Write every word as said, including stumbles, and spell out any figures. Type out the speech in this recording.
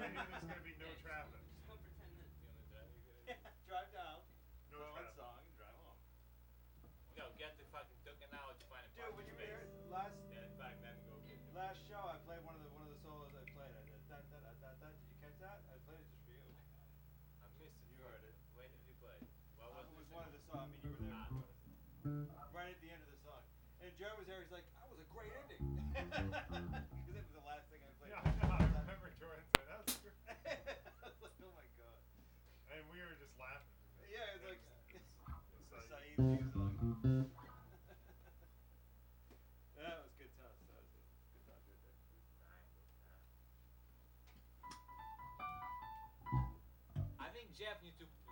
I knew there's gonna be no traffic. Don't pretend that. You wanna drive? You Yeah, gotta... drive down, No play one traffic. song, and drive home. No, get the fucking took an hour to find a Dude, parking when you were space. there last Get back, then go get the last show, I played one of the one of the solos I played. I did da da da da da. Did you catch that? I played it just for you. I missed it. You heard it. Where did you play? What Uh, was it was this? one of the songs. I mean, you were there. Ah, for what it. is it? Right at the end of the song. And Joe was there. He's like, "That was a great ending," because it was the last thing I played. Yeah, I know. I remember Jordan said that was great. I was like, "Oh my god!" And we were just laughing. because Yeah, it's it like was- it's the the Saeed. Saeed theme song. That was good times. That was good. Good time, good day. I think Jeff needs to